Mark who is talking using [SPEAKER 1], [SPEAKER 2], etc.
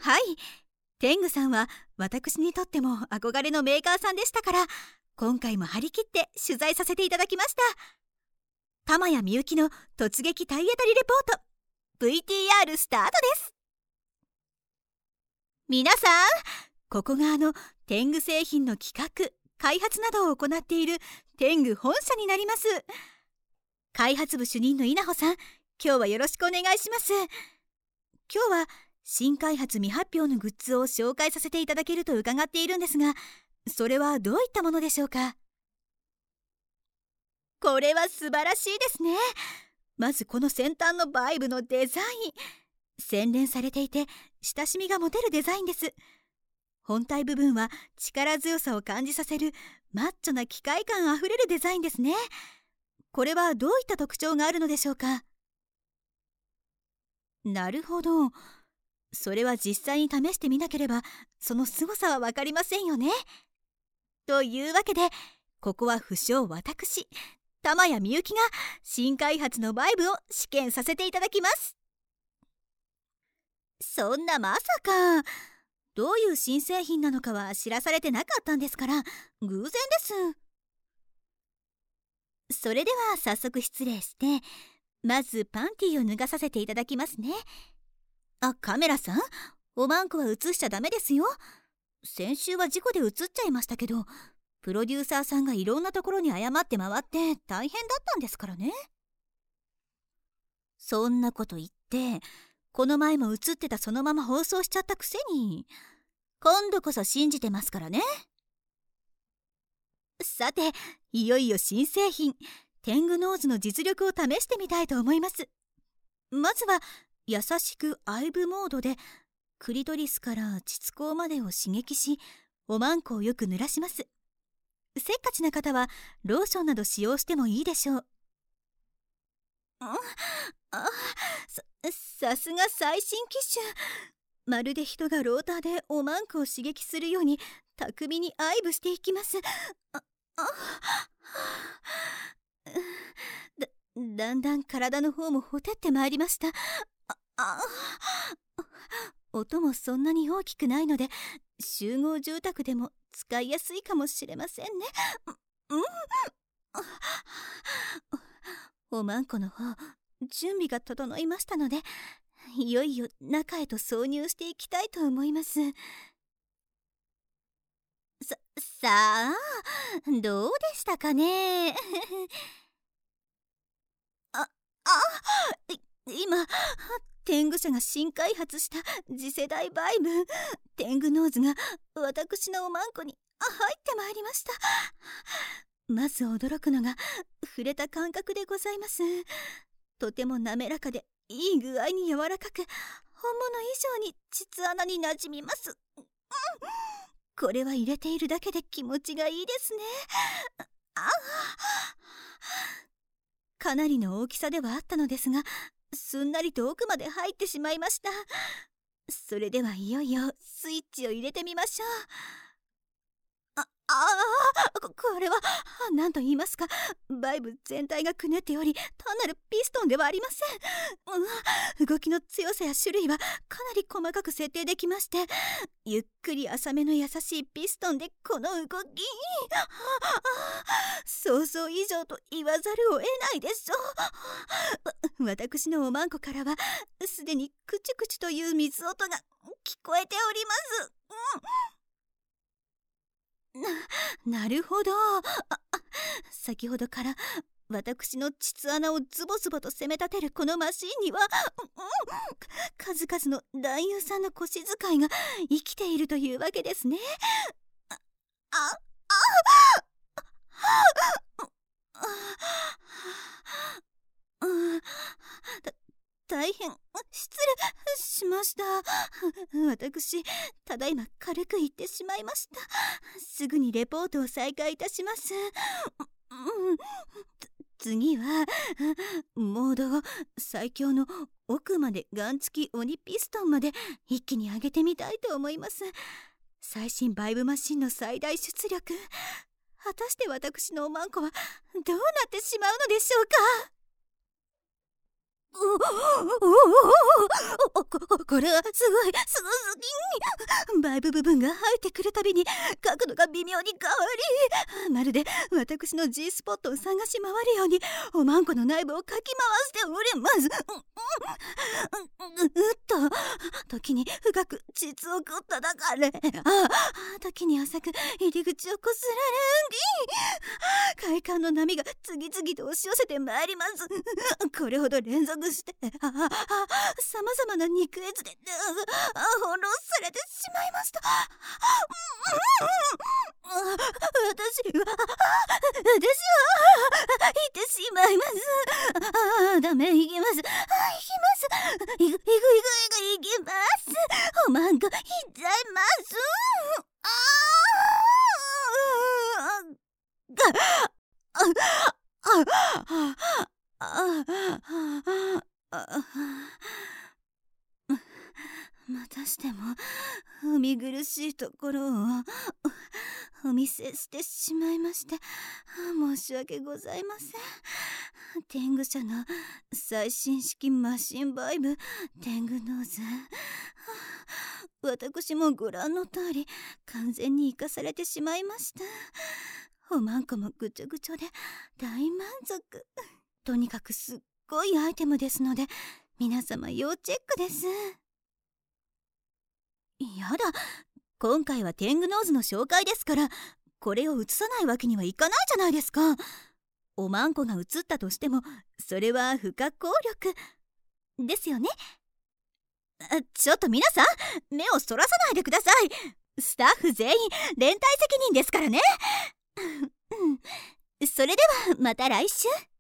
[SPEAKER 1] はい、天狗さんは私にとっても憧れのメーカーさんでしたから、今回も張り切って取材させていただきました。玉谷みゆきの突撃体当たりレポート VTR スタートです。皆さん、ここが天狗製品の企画開発などを行っている天狗本社になります。開発部主任の稲穂さん、今日はよろしくお願いします。今日は新開発未発表のグッズを紹介させていただけると伺っているんですが、それはどういったものでしょうか？これは素晴らしいですね。まずこの先端のバイブのデザイン、洗練されていて親しみが持てるデザインです。本体部分は力強さを感じさせるマッチョな機械感あふれるデザインですね。これはどういった特徴があるのでしょうか？なるほど。それは実際に試してみなければその凄さは分かりませんよね。というわけで、ここは不詳私玉谷みゆきが新開発のバイブを試験させていただきます。そんなまさか、どういう新製品なのかは知らされてなかったんですから、偶然です。それでは早速失礼して、まずパンティを脱がさせていただきますね。カメラさん、おまんこは映しちゃダメですよ。先週は事故で映っちゃいましたけど、プロデューサーさんがいろんなところに謝って回って大変だったんですからね。そんなこと言って、この前も映ってたそのまま放送しちゃったくせに、今度こそ信じてますからね。さて、いよいよ新製品天狗ノーズの実力を試してみたいと思います。まずは優しくアイブモードでクリトリスから膣口までを刺激し、おまんこをよく濡らします。せっかちな方はローションなど使用してもいいでしょう。さすが最新機種。まるで人がローターでおまんこを刺激するように巧みにアイブしていきます。だんだん体の方もほてってまいりました。音もそんなに大きくないので、集合住宅でも使いやすいかもしれませんね。おまんこの方、準備が整いましたので、いよいよ中へと挿入していきたいと思います。さあ、どうでしたかね。今、天狗社が新開発した次世代バイブ天狗ノーズが私のおまんこに入ってまいりました。まず驚くのが触れた感覚でございます。とても滑らかでいい具合に柔らかく、本物以上に膣穴に馴染みます。これは入れているだけで気持ちがいいですね。かなりの大きさではあったのですが、すんなりと奥まで入ってしまいました。それではいよいよスイッチを入れてみましょう。これは何と言いますか、バイブ全体がくねっており、単なるピストンではありません。動きの強さや種類はかなり細かく設定できまして、ゆっくり浅めの優しいピストンでこの動き、想像以上と言わざるを得ないでしょう。私のおまんこからはすでにクチュクチュという水音が聞こえております。なるほど。先ほどから私の膣穴をズボズボと攻め立てるこのマシーンには、数々の男優さんの腰使いが生きているというわけですね。大変失礼しました。私、ただいま軽く言ってしまいました。すぐにレポートを再開いたします。次はモードを最強の奥までガン付き鬼ピストンまで一気に上げてみたいと思います。最新バイブマシンの最大出力、果たして私のおまんこはどうなってしまうのでしょうか。 これはすごいすごすぎん。バイブ部分が入ってくるたびに角度が微妙に変わり、まるで私の G スポットを探し回るようにおまんこの内部をかき回しております。時に深く膣をぐっただかれ、時に浅く入り口をこすられんぎ、快感の波が次々と押し寄せてまいります。これほど連続してさまざまな肉絵図で翻弄されてしまいました。私は行ってしまいます。ダメ、行きます。行きます。おまんこ行っちゃいます。またしてもお見苦しいところをお見せしてしまいまして申し訳ございません。天狗社の最新式マシンバイブ天狗ノーズ、私もご覧の通り完全に生かされてしまいました。おまんこもぐちょぐちょで大満足。とにかくすっごいアイテムですので皆様要チェックです。やだ、今回は天狗ノーズの紹介ですからこれを映さないわけにはいかないじゃないですか。おまんこが映ったとしてもそれは不可抗力ですよね。ちょっと皆さん目をそらさないでください。スタッフ全員連帯責任ですからね。それではまた来週。